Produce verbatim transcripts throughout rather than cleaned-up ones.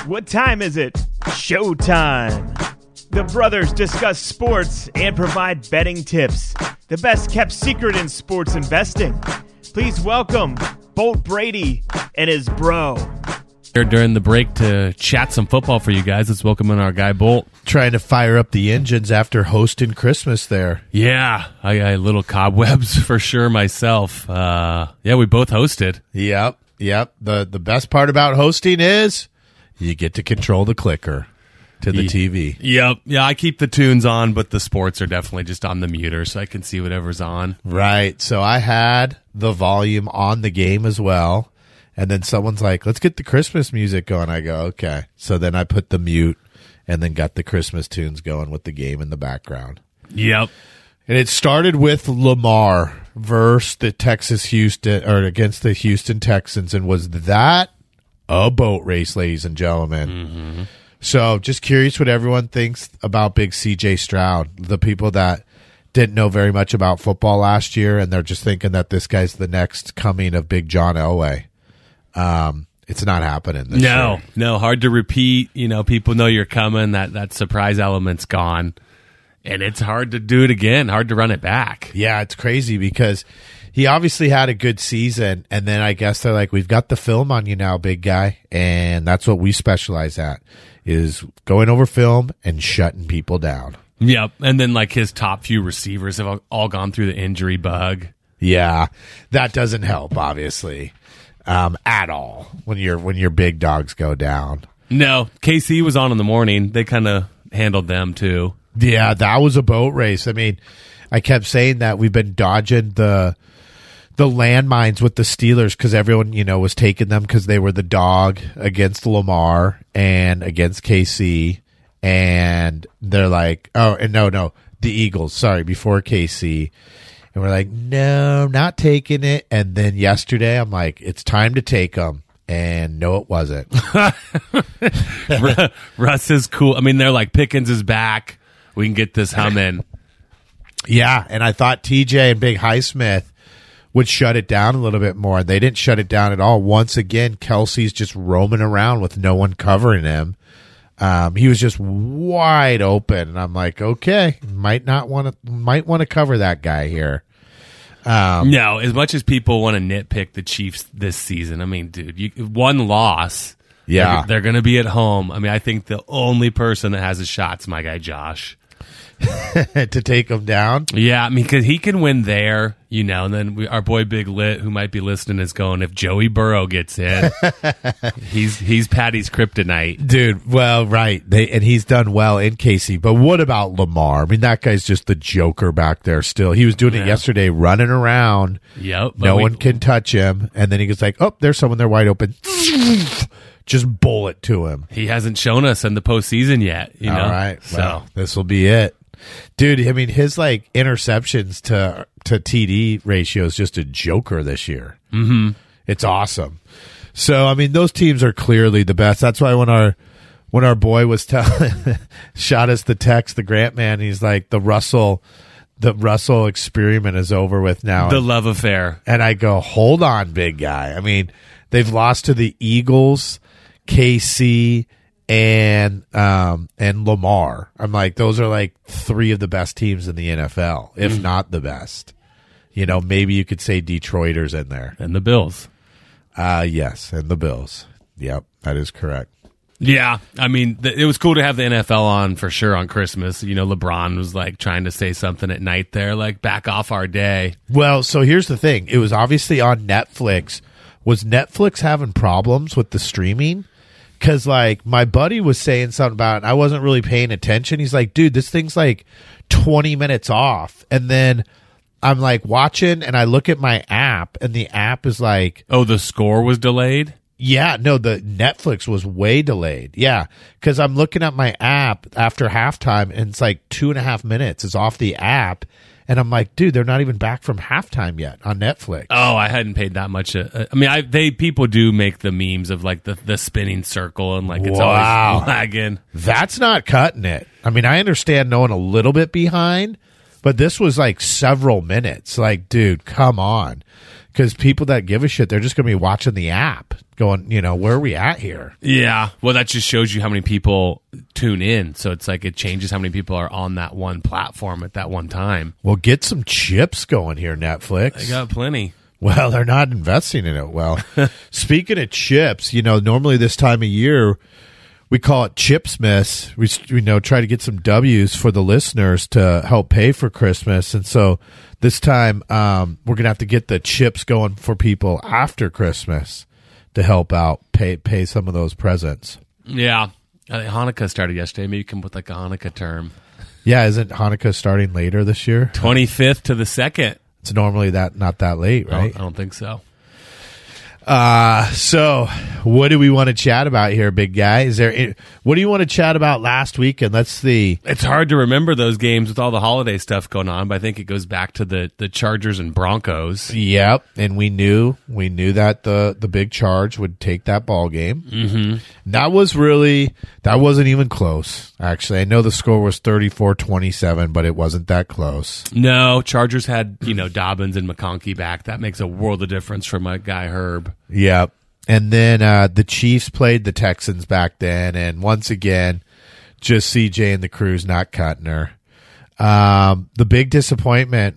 What time is it? Showtime. The brothers discuss sports and provide betting tips. The best kept secret in sports investing. Please welcome Bolt Brady and his bro. Here during the break to chat some football for you guys. Let's welcome in our guy Bolt. Trying to fire up the engines after hosting Christmas there. Yeah, I got little cobwebs for sure myself. Uh, yeah, we both hosted. Yep, yep. The the best part about hosting is you get to control the clicker to the Ye- T V. Yep. Yeah, I keep the tunes on, but the sports are definitely just on the muter, so I can see whatever's on. Right. So I had the volume on the game as well. And then someone's like, let's get the Christmas music going. I go, okay. So then I put the mute and then got the Christmas tunes going with the game in the background. Yep. And it started with Lamar versus the Texas Houston or against the Houston Texans. And was that a boat race, ladies and gentlemen? Mm-hmm. So just curious what everyone thinks about big C J Stroud. The people that didn't know very much about football last year, and they're just thinking that this guy's the next coming of Big John Elway. Um, it's not happening this No, year. no, hard to repeat. You know, people know you're coming. That that surprise element's gone, and it's hard to do it again. Hard to run it back. Yeah, it's crazy because he obviously had a good season, and then I guess they're like, we've got the film on you now, big guy, and that's what we specialize at, is going over film and shutting people down. Yep, and then like his top few receivers have all- all gone through the injury bug. Yeah, that doesn't help, obviously, um, at all when your when your big dogs go down. No, K C was on in the morning. They kind of handled them too. Yeah, that was a boat race. I mean, I kept saying that we've been dodging the the landmines with the Steelers because everyone, you know, was taking them because they were the dog against Lamar and against K C. And they're like, oh, and no, no, the Eagles, sorry, before K C. And we're like, no, not taking it. And then yesterday, I'm like, it's time to take them. And no, it wasn't. Russ is cool. I mean, they're like, Pickens is back. We can get this humming. Yeah, and I thought T J and Big Highsmith would shut it down a little bit more. They didn't shut it down at all. Once again, Kelsey's just roaming around with no one covering him. Um, he was just wide open, and I'm like, okay, might not want to, might want to cover that guy here. Um, No, as much as people want to nitpick the Chiefs this season, I mean, dude, you, one loss. Yeah. They're, they're going to be at home. I mean, I think the only person that has a shot's my guy, Josh. to take him down. Yeah, I mean, because he can win there, you know, and then we, our boy Big Lit, who might be listening, is going, if Joey Burrow gets in, he's he's Patty's kryptonite. Dude, well, right. They and he's done well in K C. But what about Lamar? I mean, that guy's just the joker back there still. He was doing Yeah. it yesterday, running around. Yep. but No we- one can touch him. And then he goes like, oh, there's someone there wide open. Just bullet to him. He hasn't shown us in the postseason yet, you know? All right. So, Well, this will be it. Dude, I mean, his like interceptions to to T D ratio is just a joker this year. mm-hmm. It's awesome. So, I mean, those teams are clearly the best. That's why when our when our boy was telling, shot us the text, the Grant man, he's like, the Russell, the Russell experiment is over with now. the and, love affair. and I go, hold on, big guy. I mean, they've lost to the Eagles, K C, and um and Lamar. I'm like, those are like three of the best teams in the N F L, if Mm. not the best. You know, maybe you could say Detroiters in there. And the Bills. Uh yes, and the Bills. Yep, that is correct. Yeah, I mean, th- it was cool to have the N F L on for sure on Christmas. You know, LeBron was like trying to say something at night there, like back off our day. Well, so here's the thing. It was obviously on Netflix. Was Netflix having problems with the streaming? Because, like, my buddy was saying something about it, and I wasn't really paying attention. He's like, dude, this thing's like twenty minutes off. And then I'm like watching, and I look at my app, and the app is like, Oh, the score was delayed? yeah, no, the Netflix was way delayed. Yeah, because I'm looking at my app after halftime, and it's like two and a half minutes. It's off the app. And I'm like, dude, they're not even back from halftime yet on Netflix. Oh, I hadn't paid that much. Uh, I mean, I they people do make the memes of like the, the spinning circle and like it's Wow. always lagging. That's not cutting it. I mean, I understand knowing a little bit behind, but this was like several minutes. Like, dude, come on. Because people that give a shit, they're just going to be watching the app. going, you know, where are we at here? Yeah. Well, that just shows you how many people tune in. So it's like it changes how many people are on that one platform at that one time. Well, get some chips going here, Netflix. They got plenty. Well, they're not investing in it well. Speaking of chips, you know, normally this time of year, we call it Chipsmas. We, you know, try to get some W's for the listeners to help pay for Christmas. And so this time um, we're going to have to get the chips going for people after Christmas to help out, pay pay some of those presents. Yeah. I think Hanukkah started yesterday. Maybe you come with like a Hanukkah term. Yeah, isn't Hanukkah starting later this year? twenty-fifth to the second. It's normally that not that late, right? I don't, I don't think so. Uh, so what do we want to chat about here, big guy? Is there what do you want to chat about last weekend? Let's see. It's hard to remember those games with all the holiday stuff going on, but I think it goes back to the, the Chargers and Broncos. Yep, and we knew we knew that the the big Charge would take that ball game. Mm-hmm. That was really that wasn't even close. Actually, I know the score was thirty-four twenty-seven, but it wasn't that close. No, Chargers had, you know, Dobbins and McConkey back. That makes a world of difference for my guy Herb. Yep. And then uh, the Chiefs played the Texans back then, and once again, just C J and the crew's not cutting her. Um, the big disappointment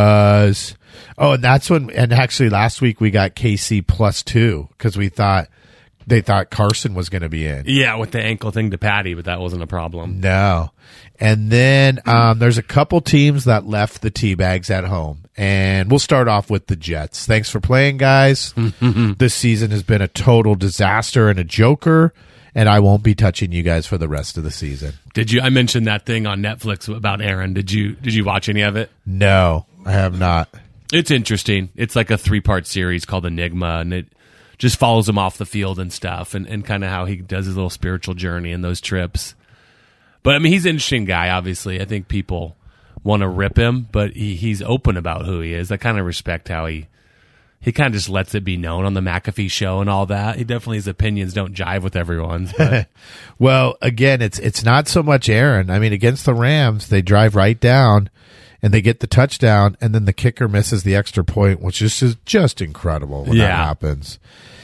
was, oh, and that's when, and actually last week we got K C plus two because we thought they thought Carson was going to be in. Yeah, with the ankle thing to Patty, but that wasn't a problem. No. And then um, there's a couple teams that left the teabags at home. And we'll start off with the Jets. Thanks for playing, guys. This season has been a total disaster and a joker, and I won't be touching you guys for the rest of the season. Did you? I mentioned that thing on Netflix about Aaron. Did you? Did you watch any of it? No, I have not. It's interesting. It's like a three-part series called Enigma, and it just follows him off the field and stuff, and, and kind of how he does his little spiritual journey and those trips. But I mean, he's an interesting guy. Obviously, I think people want to rip him, but he, he's open about who he is. I kind of respect how he he kind of just lets it be known on the McAfee show and all that. He definitely, his opinions don't jive with everyone's. But. Well, again, it's it's not so much Aaron. I mean, against the Rams, they drive right down and they get the touchdown, and then the kicker misses the extra point, which is just, just incredible when yeah. that happens.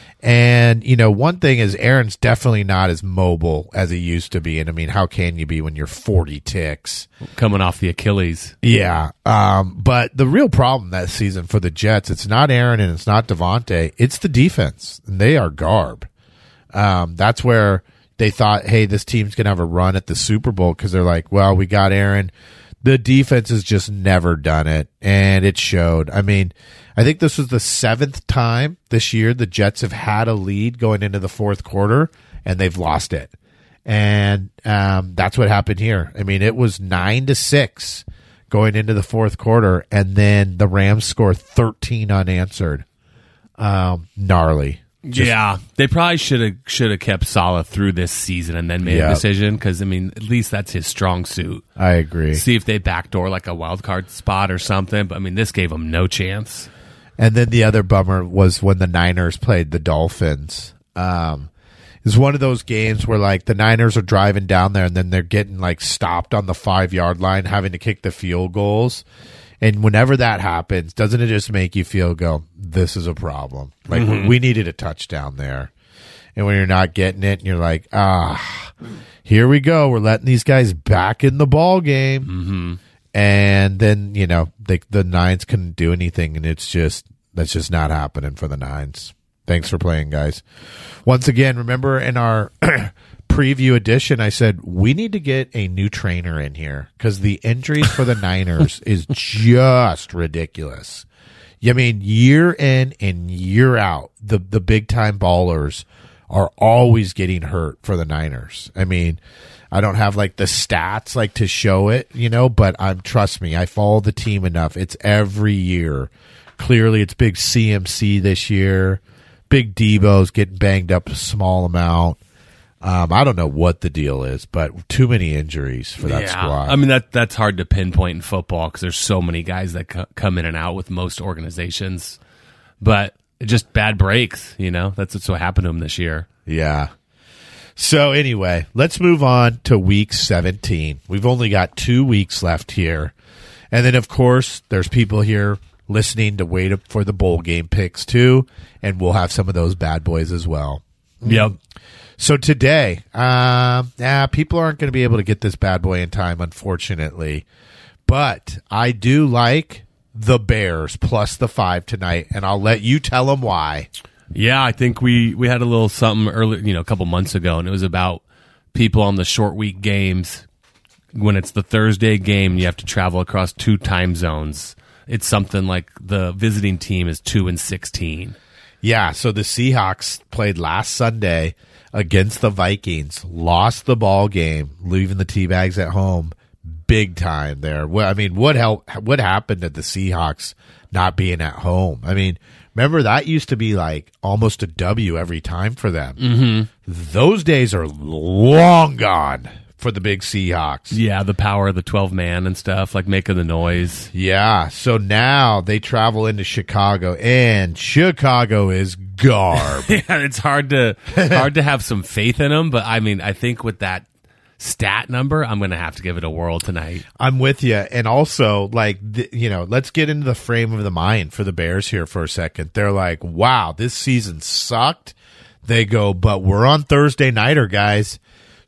And, you know, one thing is Aaron's definitely not as mobile as he used to be. And, I mean, how can you be when you're forty ticks? Coming off the Achilles. Yeah. Um, but the real problem that season for the Jets, it's not Aaron and it's not Devontae. It's the defense. And they are garb. Um, that's where they thought, hey, this team's going to have a run at the Super Bowl because they're like, well, we got Aaron. The defense has just never done it, and it showed. I mean, I think this was the seventh time this year the Jets have had a lead going into the fourth quarter, and they've lost it. And um, that's what happened here. I mean, it was nine to six going into the fourth quarter, and then the Rams score thirteen unanswered. Um, gnarly. Just, yeah, they probably should have should have kept Saleh through this season and then made Yep. a decision because I mean at least that's his strong suit. I agree. See if they backdoor like a wild card spot or something. But I mean this gave them no chance. And then the other bummer was when the Niners played the Dolphins. Um, it was one of those games where like the Niners are driving down there and then they're getting like stopped on the five yard line, having to kick the field goals. And whenever that happens, doesn't it just make you feel go, this is a problem? Like Mm-hmm. we needed a touchdown there. And when you're not getting it and you're like, ah, here we go. We're letting these guys back in the ball game. Mm-hmm. And then, you know, they, the Nines couldn't do anything. And it's just, that's just not happening for the Nines. Thanks for playing, guys. Once again, remember in our preview edition, I said we need to get a new trainer in here because the injuries for the Niners is just ridiculous. I mean, year in and year out, the the big time ballers are always getting hurt for the Niners. I mean, I don't have like the stats like to show it, you know, but I'm trust me, I follow the team enough. It's every year. Clearly, it's big C M C this year. Big Debo's getting banged up a small amount. Um, I don't know what the deal is, but too many injuries for that yeah. squad. I mean, that that's hard to pinpoint in football because there's so many guys that co- come in and out with most organizations. But just bad breaks, you know? That's what's what happened to them this year. Yeah. So anyway, let's move on to week seventeen. We've only got two weeks left here. And then, of course, there's people here listening to wait up for the bowl game picks too, and we'll have some of those bad boys as well. Yep. So today, uh, nah, people aren't going to be able to get this bad boy in time, unfortunately. But I do like the Bears plus the five tonight, and I'll let you tell them why. Yeah, I think we, we had a little something earlier, you know, a couple months ago, and it was about people on the short week games. When it's the Thursday game, you have to travel across two time zones. It's something like the visiting team is two and sixteen. Yeah, so the Seahawks played last Sunday against the Vikings, lost the ball game, leaving the Teabags at home, big time there. Well, I mean, what hel- what happened at the Seahawks not being at home? I mean, remember that used to be like almost a W every time for them. Mm-hmm. Those days are long gone for the big Seahawks. Yeah, the power of the twelve man and stuff, like making the noise. Yeah, so now they travel into Chicago, and Chicago is garb. Yeah, it's hard to hard to have some faith in them, but I mean, I think with that stat number, I'm going to have to give it a whirl tonight. I'm with you. And also, like, th- you know, let's get into the frame of the mind for the Bears here for a second. They're like, wow, this season sucked. They go, but we're on Thursday nighter, guys.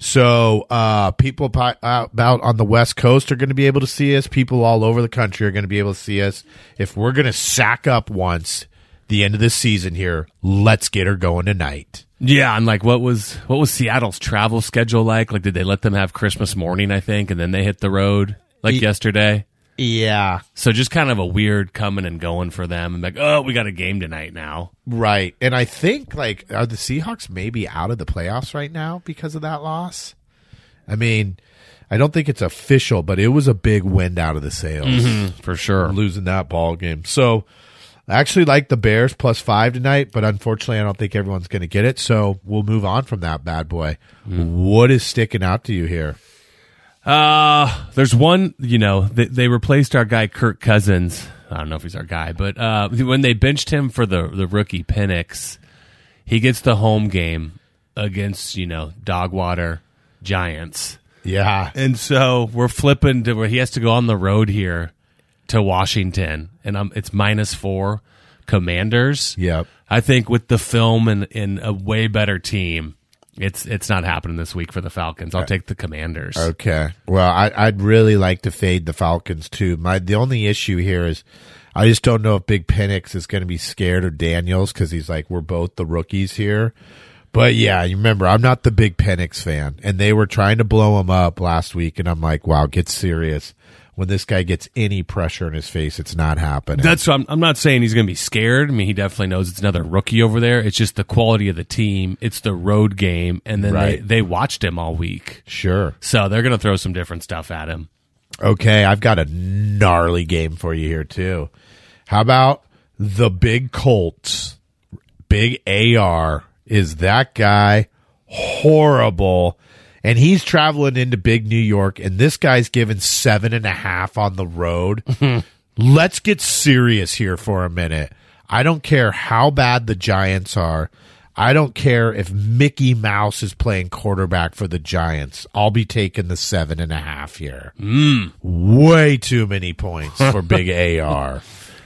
So uh, people po- out on the West Coast are going to be able to see us. People all over the country are going to be able to see us. If we're going to sack up once the end of this season here, let's get her going tonight. Yeah, and like, what was what was Seattle's travel schedule like? Like, did they let them have Christmas morning, I think, and then they hit the road like E- yesterday? Yeah. So just kind of a weird coming and going for them. And like, oh, we got a game tonight now. Right. And I think, like, are the Seahawks maybe out of the playoffs right now because of that loss? I mean, I don't think it's official, but it was a big wind out of the sails. Mm-hmm, for sure. Losing that ball game. So I actually like the Bears plus five tonight, but unfortunately I don't think everyone's going to get it. So we'll move on from that bad boy. Mm. What is sticking out to you here? Uh, there's one, you know, they, they replaced our guy Kirk Cousins. I don't know if he's our guy, but uh, when they benched him for the, the rookie Penix, he gets the home game against, you know, Dogwater Giants. Yeah. And so we're flipping to where he has to go on the road here to Washington, and um, it's minus four Commanders. Yep. I think with the film and, and a way better team, It's it's not happening this week for the Falcons. I'll take the Commanders. Okay. Well, I, I'd really like to fade the Falcons too. My the only issue here is I just don't know if Big Penix is going to be scared of Daniels because he's like, we're both the rookies here. But yeah, you remember, I'm not the big Penix fan, and they were trying to blow him up last week, and I'm like, wow, get serious. When this guy gets any pressure in his face, it's not happening. That's I'm, I'm not saying he's going to be scared. I mean, he definitely knows it's another rookie over there. It's just the quality of the team. It's the road game, and then Right. they, they watched him all week. Sure. So they're going to throw some different stuff at him. Okay, I've got a gnarly game for you here, too. How about the big Colts? Big A R is that guy horrible. And he's traveling into big New York, and this guy's given seven and a half on the road. Let's get serious here for a minute. I don't care how bad the Giants are. I don't care if Mickey Mouse is playing quarterback for the Giants. I'll be taking the seven and a half here. Mm. Way too many points for big A R.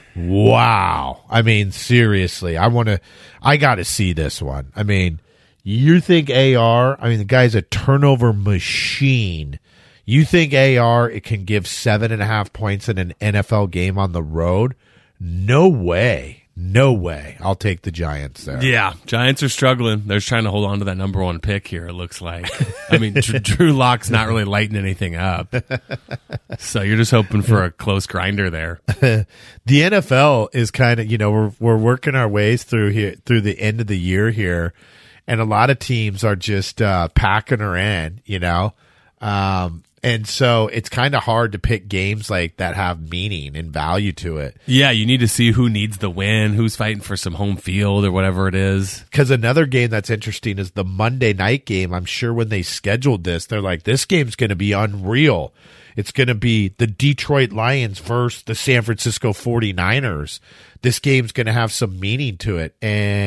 Wow. I mean, seriously, I want to, I got to see this one. I mean, you think A R, I mean, the guy's a turnover machine. You think A R, it can give seven and a half points in an N F L game on the road? No way. No way. I'll take the Giants there. Yeah, Giants are struggling. They're trying to hold on to that number one pick here, it looks like. I mean, Drew, Drew Lock's not really lighting anything up. So you're just hoping for a close grinder there. The N F L is kind of, you know, we're we're working our ways through here through the end of the year here. And a lot of teams are just uh, packing her in, you know? Um, and so it's kind of hard to pick games like that have meaning and value to it. Yeah, you need to see who needs the win, who's fighting for some home field or whatever it is. Because another game that's interesting is the Monday night game. I'm sure when they scheduled this, they're like, this game's going to be unreal. It's going to be the Detroit Lions versus the San Francisco forty-niners. This game's going to have some meaning to it.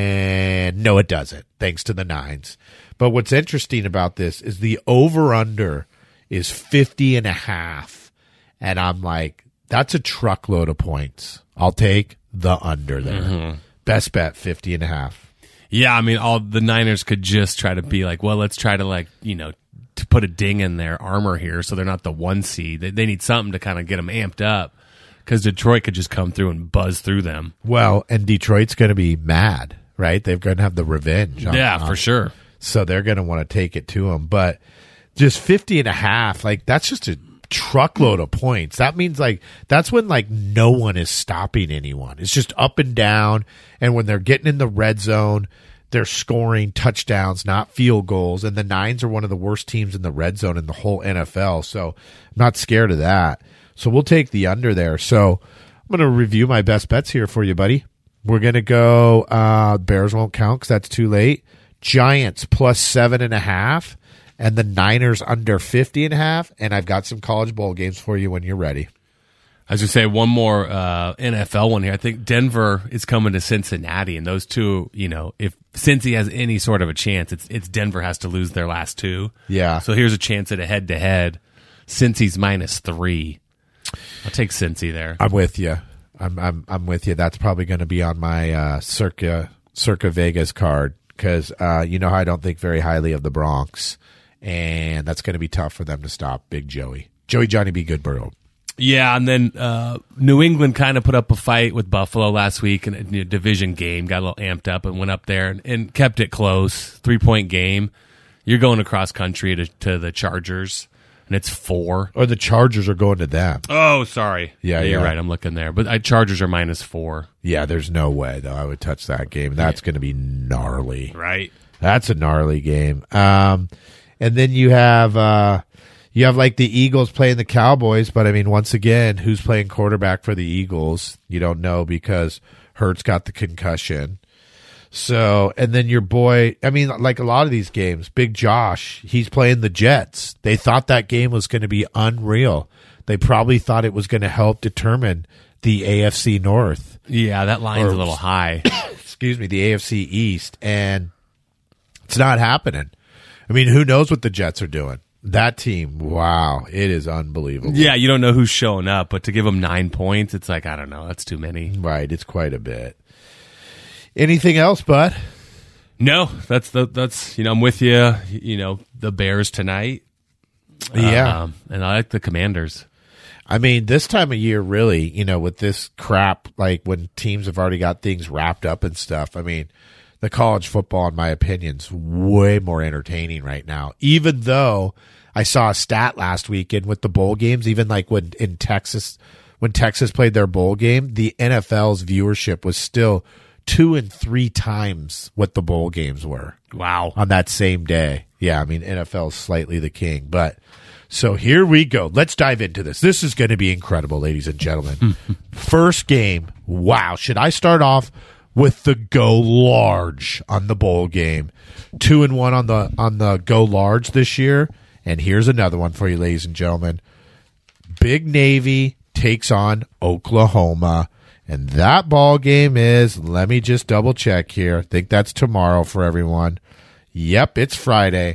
And no, it doesn't, thanks to the Nines. But what's interesting about this is the over-under is fifty and a half. And I'm like, that's a truckload of points I'll take the under there. Mm-hmm. Best bet, fifty and a half. Yeah, I mean, all the Niners could just try to be like, well, let's try to like, you know, to put a ding in their armor here so they're not the one seed. They, they need something to kind of get them amped up because Detroit could just come through and buzz through them. Well, and Detroit's going to be mad, right? They're going to have the revenge. On, yeah, on, for sure. So they're going to want to take it to them. But just fifty and a half, like that's just a truckload of points. That means like that's when like no one is stopping anyone. It's just up and down. And when they're getting in the red zone, they're scoring touchdowns, not field goals. And the Nines are one of the worst teams in the red zone in the whole N F L. So I'm not scared of that. So we'll take the under there. So I'm going to review my best bets here for you, buddy. We're going to go uh, Bears won't count because that's too late. Giants plus seven and a half. And the Niners under fifty and a half. And I've got some college bowl games for you when you're ready. I was going to say one more uh, N F L one here. I think Denver is coming to Cincinnati, and those two, you know, if Cincy has any sort of a chance, it's it's Denver has to lose their last two. Yeah. So here's a chance at a head-to-head. Cincy's minus three. I'll take Cincy there. I'm with you. I'm I'm I'm with you. That's probably going to be on my uh, Circa Circa Vegas card because uh, you know how I don't think very highly of the Bronx. And that's going to be tough for them to stop Big Joey. Joey Johnny B. Goodborough. Yeah, and then uh, New England kind of put up a fight with Buffalo last week in a division game, got a little amped up and went up there and, and kept it close. Three-point game. You're going across country to, to the Chargers, and it's four. Or the Chargers are going to them. Oh, sorry. Yeah, You're yeah. right. I'm looking there. But I, Chargers are minus four. Yeah, there's no way, though, I would touch that game. That's going to be gnarly. Right. That's a gnarly game. Um And then you have uh, you have like the Eagles playing the Cowboys, but I mean, once again, who's playing quarterback for the Eagles? You don't know because Hurts got the concussion. So, and then your boy, I mean, like a lot of these games, Big Josh, he's playing the Jets. They thought that game was going to be unreal. They probably thought it was going to help determine the A F C North. Yeah, that line's Or- a little high. Excuse me, the A F C East, and it's not happening. I mean, who knows what the Jets are doing? That team, wow, it is unbelievable. Yeah, you don't know who's showing up, but to give them nine points, it's like, I don't know, that's too many. Right, it's quite a bit. Anything else, bud? No, that's the that's you know I'm with you. You know the Bears tonight. Yeah, um, and I like the Commanders. I mean, this time of year, really, you know, with this crap, like when teams have already got things wrapped up and stuff. I mean, the college football, in my opinion, is way more entertaining right now. Even though I saw a stat last weekend with the bowl games, even like when in Texas, when Texas played their bowl game, the N F L's viewership was still two and three times what the bowl games were. Wow. On that same day. Yeah, I mean, N F L is slightly the king. But so here we go. Let's dive into this. This is going to be incredible, ladies and gentlemen. First game. Wow. Should I start off with the go large on the bowl game? Two and one on the on the go large this year. And here's another one for you, ladies and gentlemen. Big Navy takes on Oklahoma. And that ball game is, let me just double check here. I think that's tomorrow for everyone. Yep, it's Friday.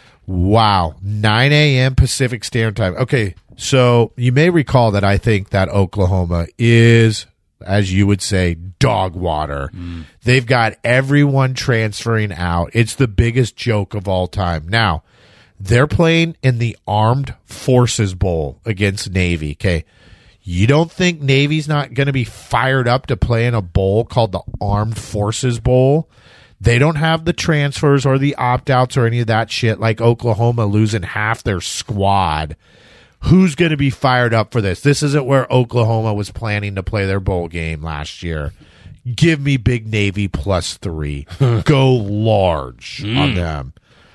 Wow, nine a.m. Pacific Standard Time. Okay, so you may recall that I think that Oklahoma is, as you would say, dog water. Mm. They've got everyone transferring out. It's the biggest joke of all time. Now, they're playing in the Armed Forces Bowl against Navy, okay? You don't think Navy's not going to be fired up to play in a bowl called the Armed Forces Bowl? They don't have the transfers or the opt-outs or any of that shit like Oklahoma losing half their squad. Who's going to be fired up for this? This isn't where Oklahoma was planning to play their bowl game last year. Give me Big Navy plus three. Go large mm. on them.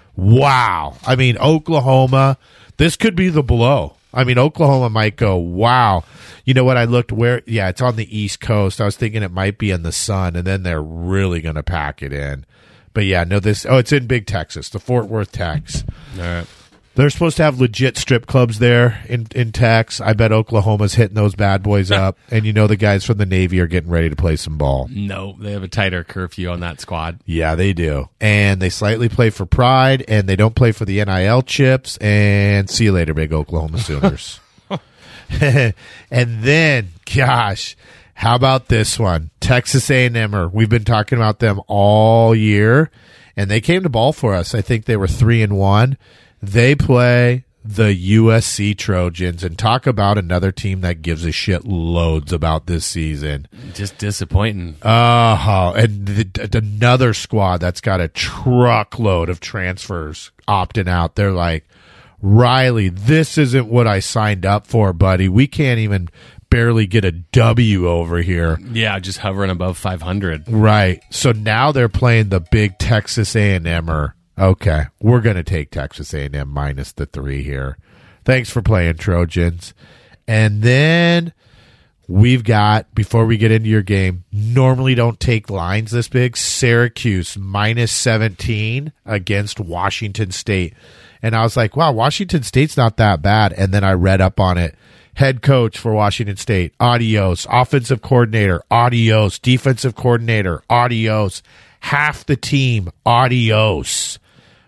Wow. I mean, Oklahoma, this could be the blow. I mean, Oklahoma might go, wow. You know what? I looked where, yeah, it's on the East Coast. I was thinking it might be in the sun, and then they're really going to pack it in. But yeah, no, this, oh, it's in Big Texas, the Fort Worth Tex. All right. They're supposed to have legit strip clubs there in, in Tex. I bet Oklahoma's hitting those bad boys up. And you know the guys from the Navy are getting ready to play some ball. No, they have a tighter curfew on that squad. Yeah, they do. And they slightly play for pride, and they don't play for the N I L chips. And see you later, big Oklahoma Sooners. And then, gosh, How about this one? Texas A and M. We've been talking about them all year, and they came to ball for us. I think they were three and one. They play the U S C Trojans, and talk about another team that gives a shit loads about this season. Just disappointing. Oh, and the, another squad that's got a truckload of transfers opting out. They're like, Riley, this isn't what I signed up for, buddy. We can't even barely get a W over here. Yeah, just hovering above five hundred. Right. So now they're playing the big Texas A and M-er. Okay, we're going to take Texas A and M minus the three here. Thanks for playing, Trojans. And then we've got, before we get into your game, normally don't take lines this big, Syracuse minus seventeen against Washington State. And I was like, wow, Washington State's not that bad. And then I read up on it. Head coach for Washington State, adios. Offensive coordinator, adios. Defensive coordinator, adios. Half the team, adios.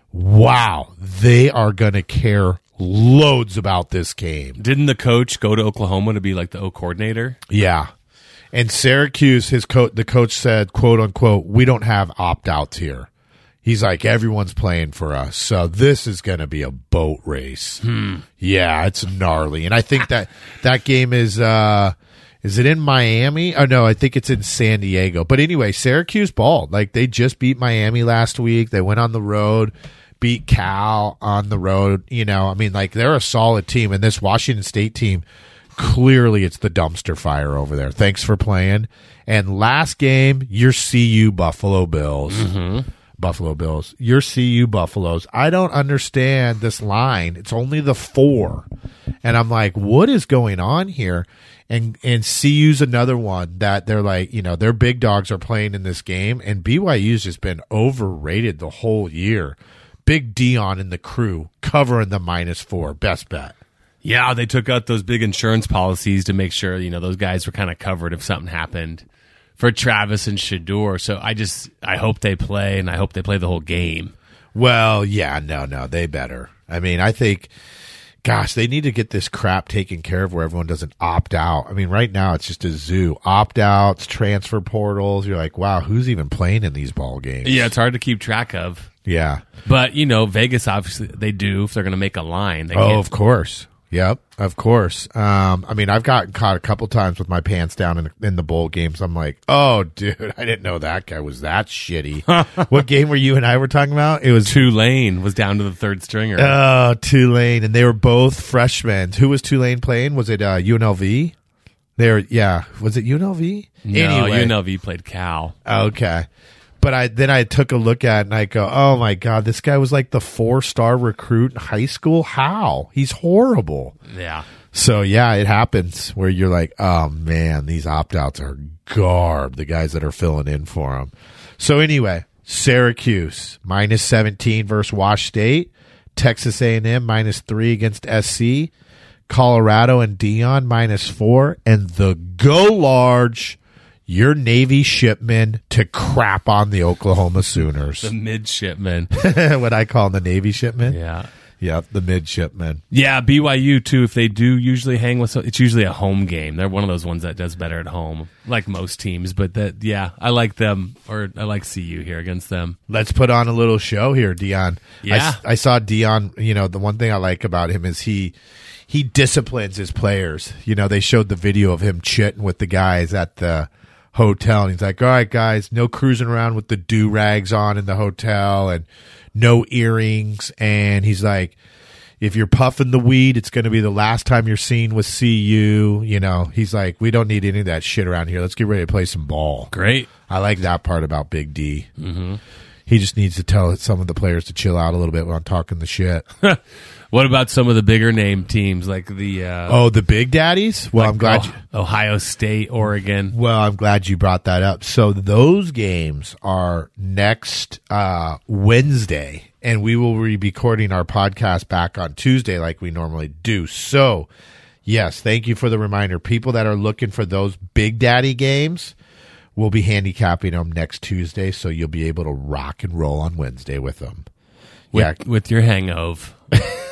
Wow, they are going to care loads about this game. Didn't the coach go to Oklahoma to be like the O coordinator? Yeah. And Syracuse, his co- the coach said, quote unquote, we don't have opt-outs here. He's like, everyone's playing for us. So this is going to be a boat race. Hmm. Yeah, it's gnarly. And I think that that game is, uh, is it in Miami? Oh, no, I think it's in San Diego. But anyway, Syracuse balled. Like, they just beat Miami last week. They went on the road, beat Cal on the road. You know, I mean, like, they're a solid team. And this Washington State team, clearly it's the dumpster fire over there. Thanks for playing. And last game, your C U Buffalo Bills. Mm-hmm. Buffalo Bills. Your C U Buffaloes. I don't understand this line. It's only the four. And I'm like, what is going on here? And and C U's another one that they're like, you know, their big dogs are playing in this game, and B Y U's just been overrated the whole year. Big Dion and the crew covering the minus four. Best bet. Yeah, they took out those big insurance policies to make sure, you know, those guys were kind of covered if something happened for Travis and Shedeur. So I just, I hope they play, and I hope they play the whole game. Well, yeah, no, no, they better. I mean, I think, gosh, they need to get this crap taken care of where everyone doesn't opt out. I mean, right now it's just a zoo. Opt-outs, transfer portals. You're like, wow, who's even playing in these ball games? Yeah, it's hard to keep track of. Yeah. But, you know, Vegas, obviously, they do if they're going to make a line. They Oh, can't. of course. Yep, of course. Um, I mean, I've gotten caught a couple times with my pants down in, in the bowl games. I'm like, oh, dude, I didn't know that guy was that shitty. What game were you and I were talking about? It was Tulane was down to the third stringer. Oh, Tulane, and they were both freshmen. Who was Tulane playing? Was it uh, U N L V? They were, yeah. Was it U N L V? No, anyway. U N L V played Cal. Okay. But I then I took a look at it and I go, oh my God, this guy was like the four star recruit in high school. How? He's horrible. Yeah. So yeah, it happens where you're like, oh man, these opt outs are garb. The guys that are filling in for them. So anyway, Syracuse minus seventeen versus Wash State, Texas A and M minus three against S C, Colorado and Dion minus four, and the go large. Your Navy shipmen to crap on the Oklahoma Sooners. The midshipmen. What I call them, the Navy shipmen? Yeah. Yep, the midshipmen. Yeah, B Y U, too, if they do usually hang with, it's usually a home game. They're one of those ones that does better at home, like most teams. But, that, yeah, I like them, or I like C U here against them. Let's put on a little show here, Dion. Yeah. I, I saw Dion, you know, the one thing I like about him is he he disciplines his players. You know, they showed the video of him chitting with the guys at the hotel, and he's like, all right, guys, no cruising around with the do-rags on in the hotel and no earrings. And he's like, if you're puffing the weed, it's going to be the last time you're seen with C U. You know, he's like, we don't need any of that shit around here. Let's get ready to play some ball. Great. I like that part about Big D. Mm-hmm. He just needs to tell some of the players to chill out a little bit when I'm talking the shit. What about some of the bigger name teams like the uh, Oh, the Big Daddies? Well, like I'm glad you, Ohio State, Oregon. Well, I'm glad you brought that up. So those games are next uh, Wednesday, and we will be recording our podcast back on Tuesday like we normally do. So, yes, thank you for the reminder. People that are looking for those Big Daddy games, we'll be handicapping them next Tuesday, so you'll be able to rock and roll on Wednesday with them. With, yeah, with your hangover.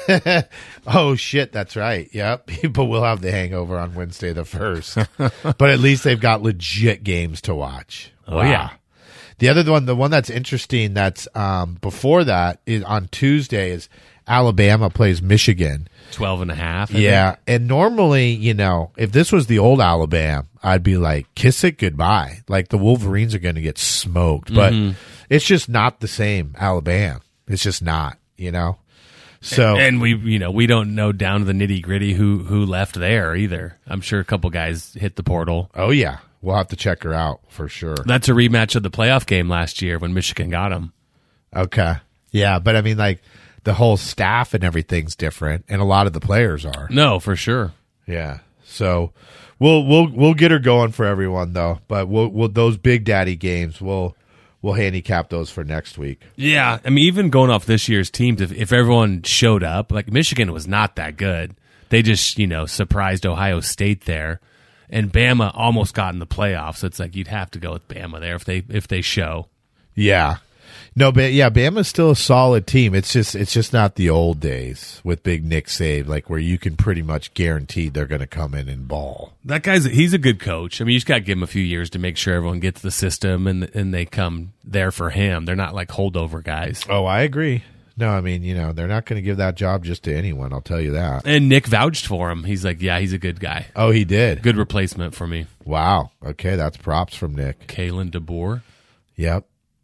Oh, shit, that's right. Yep. People will have the hangover on Wednesday the first. But at least they've got legit games to watch. Oh, yeah. The other one, the one that's interesting that's um, before that is on Tuesday is Alabama plays Michigan. twelve and a half. I Yeah. think. And normally, you know, if this was the old Alabama, I'd be like, kiss it goodbye. Like the Wolverines are going to get smoked. But Mm-hmm. it's just not the same Alabama. It's just not, you know? So And we, you know, we don't know down to the nitty gritty who who left there either. I'm sure a couple guys hit the portal. oh, yeah. We'll have to check her out for sure. That's a rematch of the playoff game last year when Michigan got them. Okay. Yeah. But I mean, like, the whole staff and everything's different, and a lot of the players are. No, for sure. Yeah. So we'll we'll we'll get her going for everyone though. But we'll we'll those Big Daddy games we'll we'll handicap those for next week. Yeah, I mean, even going off this year's teams, if, if everyone showed up, like Michigan was not that good. They just, you know, surprised Ohio State there, and Bama almost got in the playoffs. So it's like you'd have to go with Bama there if they if they show. Yeah. No, but yeah, Bama's still a solid team. It's just it's just not the old days with Big Nick Saban, like where you can pretty much guarantee they're going to come in and ball. That guy's he's a good coach. I mean, you just got to give him a few years to make sure everyone gets the system and and they come there for him. They're not like holdover guys. Oh, I agree. No, I mean, you know, they're not going to give that job just to anyone, I'll tell you that. And Nick vouched for him. He's like, yeah, he's a good guy. Oh, he did. Good replacement for me. Wow. Okay, that's props from Nick. Kalen DeBoer. Yep.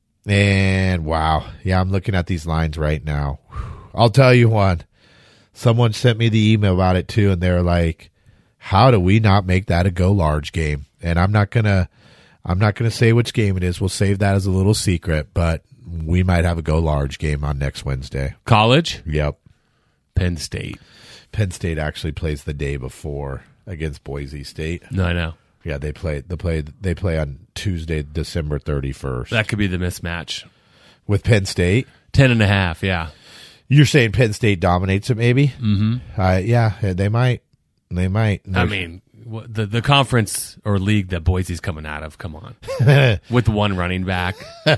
And wow. Yeah, I'm looking at these lines right now. I'll tell you one. Someone sent me the email about it too, and they're like, how do we not make that a go large game? And I'm not gonna I'm not gonna say which game it is. We'll save that as a little secret, but we might have a go large game on next Wednesday. College? Yep. Penn State. Penn State actually plays the day before against Boise State. No, I know. Yeah, they play they play they play on Tuesday, December thirty-first. That could be the mismatch. With Penn State? Ten and a half, yeah. You're saying Penn State dominates it, maybe? Mm-hmm. Uh, yeah, they might. They might. I mean, wh- the the conference or league that Boise's coming out of, come on. With one running back.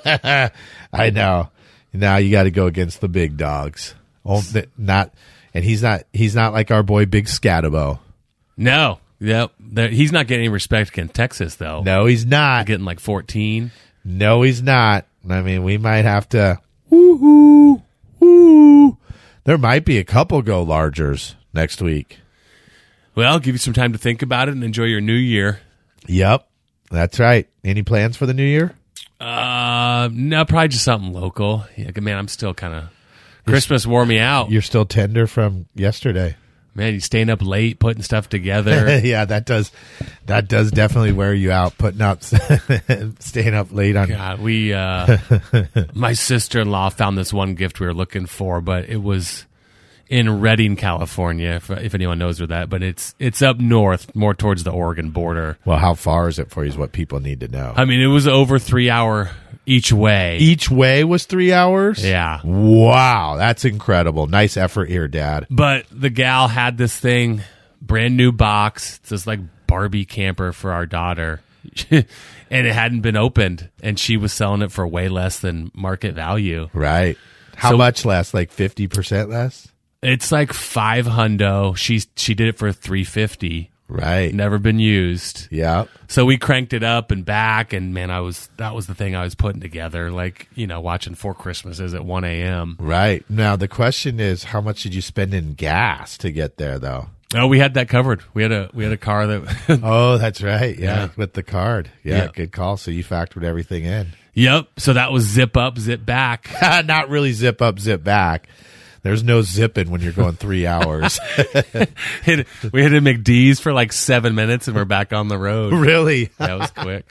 I know. Now you got to go against the big dogs. Oh, th- not, and he's not. He's not like our boy Big Scatabo. No. Yep. There- He's not getting any respect against Texas, though. No, he's not. Getting like fourteen. No, he's not. I mean, we might have to. Woo-hoo, woo. There might be a couple go largers next week. Well, give you some time to think about it and enjoy your new year. Yep, that's right. Any plans for the new year? Uh, no, probably just something local. Yeah, man, I'm still kind of. Christmas wore me out. You're still tender from yesterday. Man, you staying up late, putting stuff together. Yeah, that does that does definitely wear you out. Putting up, staying up late on. God, we. Uh, my sister-in-law found this one gift we were looking for, but it was in Redding, California. If, if anyone knows where that, but it's it's up north, more towards the Oregon border. Well, how far is it for you? Is what people need to know. I mean, it was over three hour each way. Each way was three hours. Yeah. Wow, that's incredible. Nice effort here, Dad. But the gal had this thing, brand new box. It's this like Barbie camper for our daughter. And it hadn't been opened. And she was selling it for way less than market value. Right. How So- much less? Like fifty percent less? It's like five hundo. She, she did it for three fifty. Right. Never been used. Yeah. So we cranked it up and back. And man, I was, that was the thing I was putting together. Like, you know, watching Four Christmases at one a.m. Right. Now, the question is, how much did you spend in gas to get there, though? Oh, we had that covered. We had a, we had a car that, Oh, that's right. Yeah, Yeah. with the card. Yeah, Yeah. good call. So you factored everything in. yep. So that was zip up, zip back. Not really zip up, zip back. There's no zipping when you're going three hours. Hit, we hit a McDee's for like seven minutes and we're back on the road. Really? That was quick.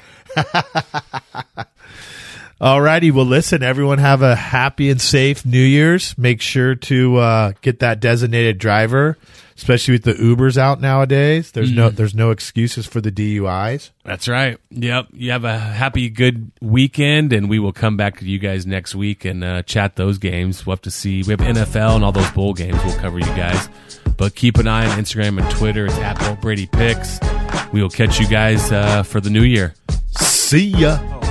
All righty. Well, listen, everyone have a happy and safe New Year's. Make sure to uh, get that designated driver, especially with the Ubers out nowadays. There's no there's no excuses for the D U Is. That's right. Yep. You have a happy, good weekend, and we will come back to you guys next week and uh, chat those games. We'll have to see. We have N F L and all those bowl games. We'll cover you guys. But keep an eye on Instagram and Twitter. It's at Bolt Brady Picks. We will catch you guys uh, for the new year. See ya.